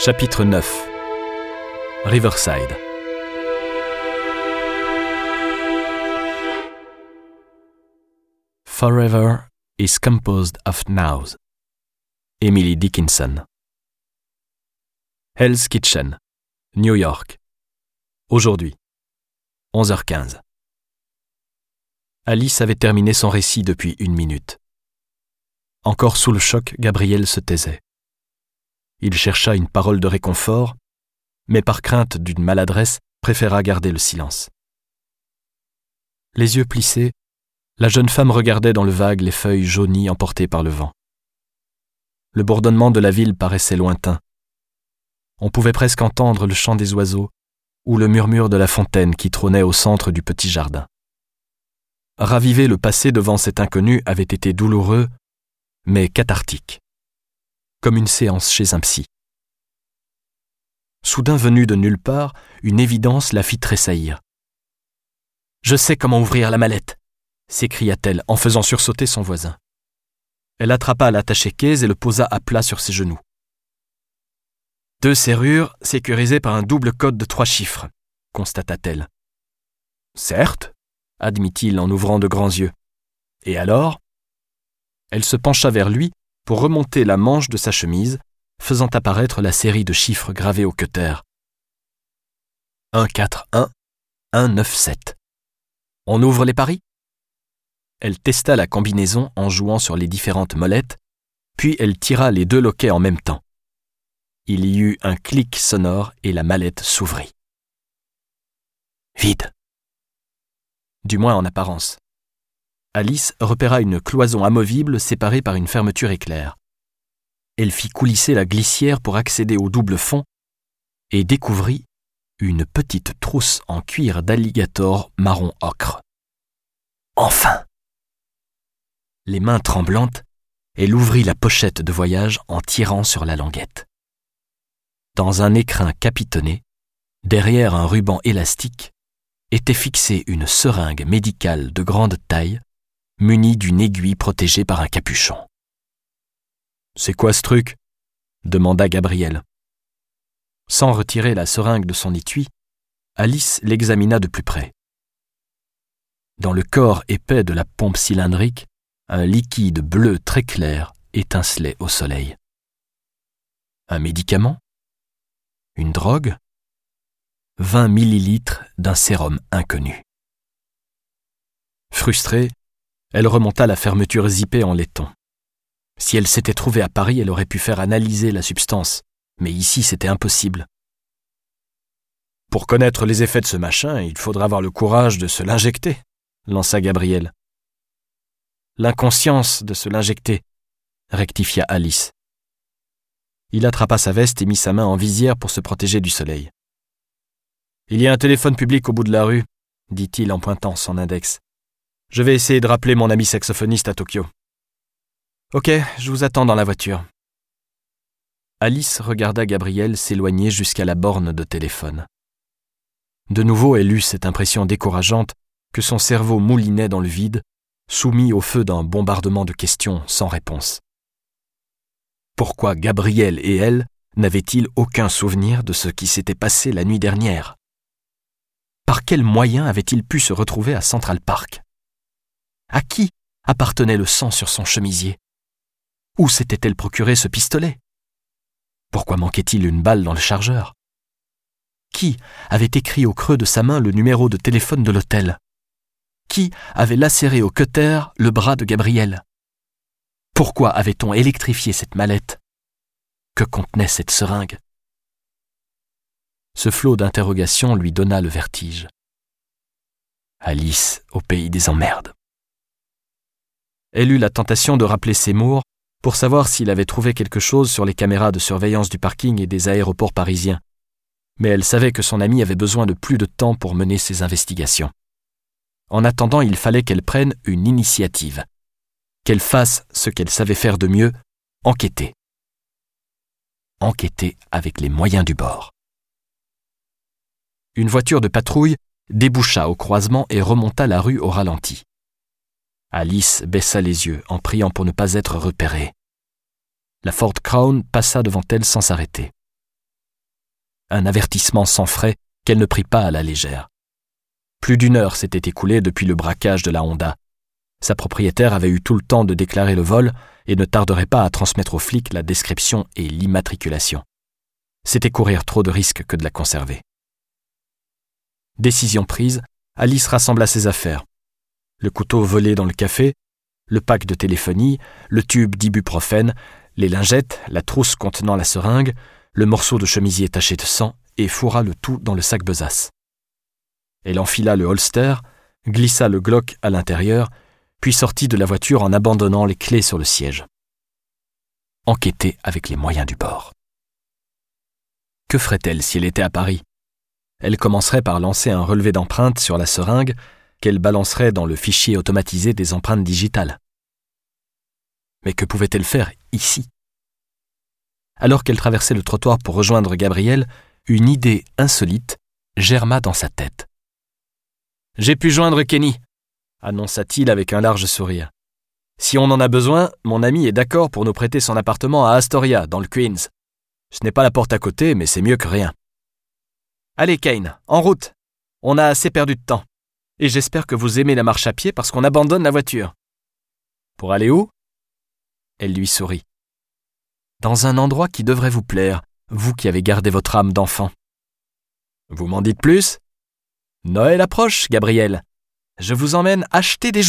Chapitre 9. Riverside. Forever is composed of nows. Emily Dickinson. Hell's Kitchen, New York. Aujourd'hui, 11h15. Alice avait terminé son récit depuis 1 minute. Encore sous le choc, Gabriel se taisait. Il chercha une parole de réconfort, mais par crainte d'une maladresse, préféra garder le silence. Les yeux plissés, la jeune femme regardait dans le vague les feuilles jaunies emportées par le vent. Le bourdonnement de la ville paraissait lointain. On pouvait presque entendre le chant des oiseaux ou le murmure de la fontaine qui trônait au centre du petit jardin. Raviver le passé devant cet inconnu avait été douloureux, mais cathartique, comme une séance chez un psy. Soudain venue de nulle part, une évidence la fit tressaillir. « Je sais comment ouvrir la mallette !» s'écria-t-elle en faisant sursauter son voisin. Elle attrapa l'attaché-caisse et le posa à plat sur ses genoux. 2 serrures sécurisées par un double code de 3 chiffres, constata-t-elle. « Certes, » admit-il en ouvrant de grands yeux. « Et alors ?» Elle se pencha vers lui pour remonter la manche de sa chemise, faisant apparaître la série de chiffres gravés au cutter. 141, 197. On ouvre les paris ? Elle testa la combinaison en jouant sur les différentes molettes, puis elle tira les 2 loquets en même temps. Il y eut un clic sonore et la mallette s'ouvrit. Vide. Du moins en apparence. Alice repéra une cloison amovible séparée par une fermeture éclair. Elle fit coulisser la glissière pour accéder au double fond et découvrit une petite trousse en cuir d'alligator marron ocre. Enfin! Les mains tremblantes, elle ouvrit la pochette de voyage en tirant sur la languette. Dans un écrin capitonné, derrière un ruban élastique, était fixée une seringue médicale de grande taille, munie d'une aiguille protégée par un capuchon. « C'est quoi ce truc ?» demanda Gabriel. Sans retirer la seringue de son étui, Alice l'examina de plus près. Dans le corps épais de la pompe cylindrique, un liquide bleu très clair étincelait au soleil. Un médicament ? Une drogue ? 20 millilitres d'un sérum inconnu. Frustrée, elle remonta la fermeture zippée en laiton. Si elle s'était trouvée à Paris, elle aurait pu faire analyser la substance, mais ici c'était impossible. Pour connaître les effets de ce machin, il faudra avoir le courage de se l'injecter, lança Gabriel. L'inconscience de se l'injecter, rectifia Alice. Il attrapa sa veste et mit sa main en visière pour se protéger du soleil. Il y a un téléphone public au bout de la rue, dit-il en pointant son index. Je vais essayer de rappeler mon ami saxophoniste à Tokyo. Ok, je vous attends dans la voiture. Alice regarda Gabriel s'éloigner jusqu'à la borne de téléphone. De nouveau, elle eut cette impression décourageante que son cerveau moulinait dans le vide, soumis au feu d'un bombardement de questions sans réponse. Pourquoi Gabriel et elle n'avaient-ils aucun souvenir de ce qui s'était passé la nuit dernière ? Par quels moyens avait-il pu se retrouver à Central Park ? À qui appartenait le sang sur son chemisier ? Où s'était-elle procuré ce pistolet ? Pourquoi manquait-il une balle dans le chargeur ? Qui avait écrit au creux de sa main le numéro de téléphone de l'hôtel ? Qui avait lacéré au cutter le bras de Gabriel ? Pourquoi avait-on électrifié cette mallette ? Que contenait cette seringue ? Ce flot d'interrogations lui donna le vertige. Alice au pays des emmerdes. Elle eut la tentation de rappeler Seymour pour savoir s'il avait trouvé quelque chose sur les caméras de surveillance du parking et des aéroports parisiens, mais elle savait que son ami avait besoin de plus de temps pour mener ses investigations. En attendant, il fallait qu'elle prenne une initiative, qu'elle fasse ce qu'elle savait faire de mieux, enquêter. Enquêter avec les moyens du bord. Une voiture de patrouille déboucha au croisement et remonta la rue au ralenti. Alice baissa les yeux en priant pour ne pas être repérée. La Ford Crown passa devant elle sans s'arrêter. un avertissement sans frais qu'elle ne prit pas à la légère. Plus d'1 heure s'était écoulée depuis le braquage de la Honda. Sa propriétaire avait eu tout le temps de déclarer le vol et ne tarderait pas à transmettre aux flics la description et l'immatriculation. C'était courir trop de risques que de la conserver. Décision prise, Alice rassembla ses affaires. Le couteau volé dans le café, le pack de téléphonie, le tube d'ibuprofène, les lingettes, la trousse contenant la seringue, le morceau de chemisier taché de sang et fourra le tout dans le sac besace. Elle enfila le holster, glissa le Glock à l'intérieur, puis sortit de la voiture en abandonnant les clés sur le siège. Enquêter avec les moyens du bord. Que ferait-elle si elle était à Paris ? Elle commencerait par lancer un relevé d'empreintes sur la seringue qu'elle balancerait dans le fichier automatisé des empreintes digitales. Mais que pouvait-elle faire ici ? Alors qu'elle traversait le trottoir pour rejoindre Gabriel, une idée insolite germa dans sa tête. « J'ai pu joindre Kenny », annonça-t-il avec un large sourire. « Si on en a besoin, mon ami est d'accord pour nous prêter son appartement à Astoria, dans le Queens. Ce n'est pas la porte à côté, mais c'est mieux que rien. Allez, Kane, en route. On a assez perdu de temps. Et j'espère que vous aimez la marche à pied parce qu'on abandonne la voiture. » « Pour aller où ?» Elle lui sourit. « Dans un endroit qui devrait vous plaire, vous qui avez gardé votre âme d'enfant. »« Vous m'en dites plus ? Noël approche, Gabriel. Je vous emmène acheter des jouets. »